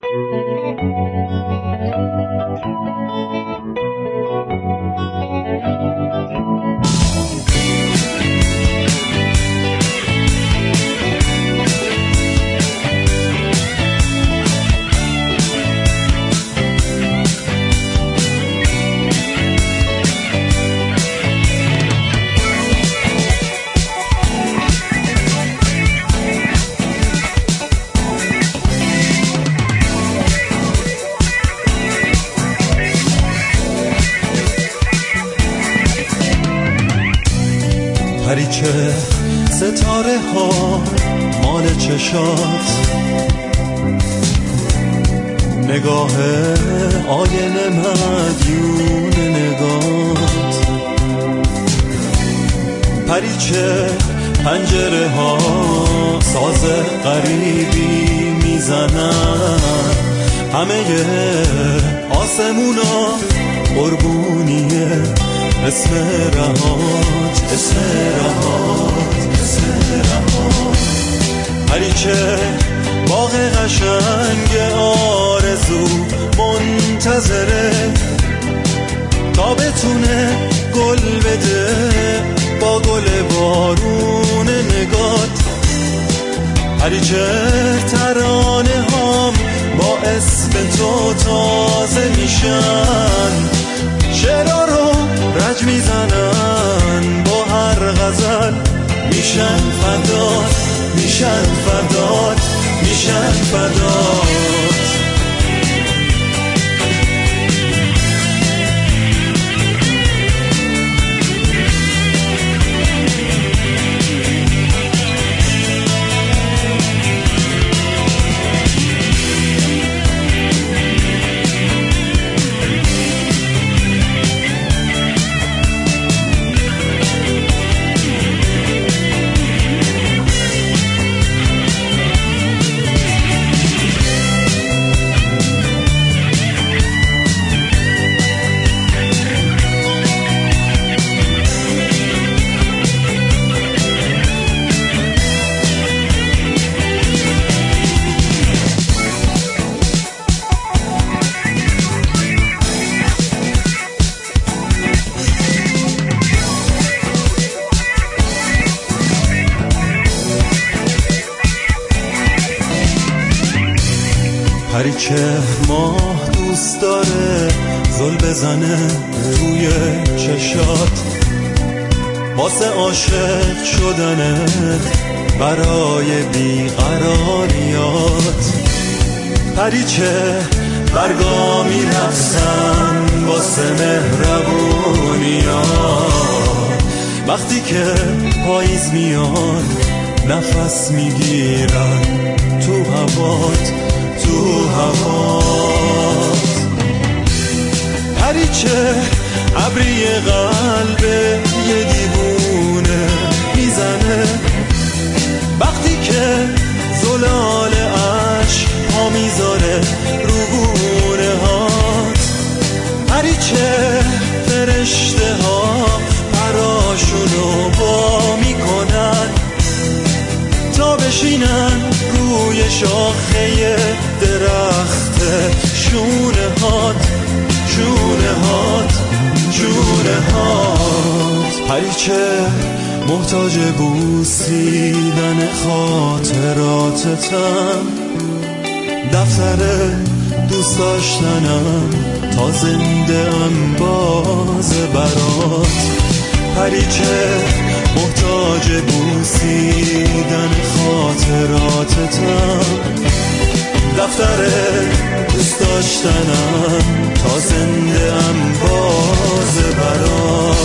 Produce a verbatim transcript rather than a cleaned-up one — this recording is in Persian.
پریچه ستاره ها مال چشات، نگاه آینه مدیون نگات. پریچه پنجره ها ساز غریبی میزنن، همه آسمونا قربونیه اسم رهات، اسم رهات، اسم رهات. پریچه باغ قشنگ آرزو منتظره تا بتونه گل بده با گل بارون نگات. پریچه ترانه هام با اسم تو تازه میشن، شعرها رو رج میزنن با هر غزل، میشن فدات، میشن فدات، میشن فدات. پریچه ماه دوست داره زل بزنه روی چشات، واسه عاشق شدنت برای بیقراریات. پریچه برگا میرقصن واسه مهربونیات، وقتی که پاییز میاد نفس میگیرن تو هوات، تو هوات. پریچه ابری قلب یه دیوونه میزنه وقتی که زلال عشق پا میذاره رو گونه هات. پریچه فرشته ها پراشونو با میکنن تا بشینن روی شاخه درخت شونه هات، شونه هات، شونه هات. پریچه محتاج بوسیدن خاطراتتم، دفتر دوست داشتنم تا زنده ام باز برات. پریچه محتاج بوسیدن خاطراتتم، دفتر دوست داشتنم تا زنده ام باز برات.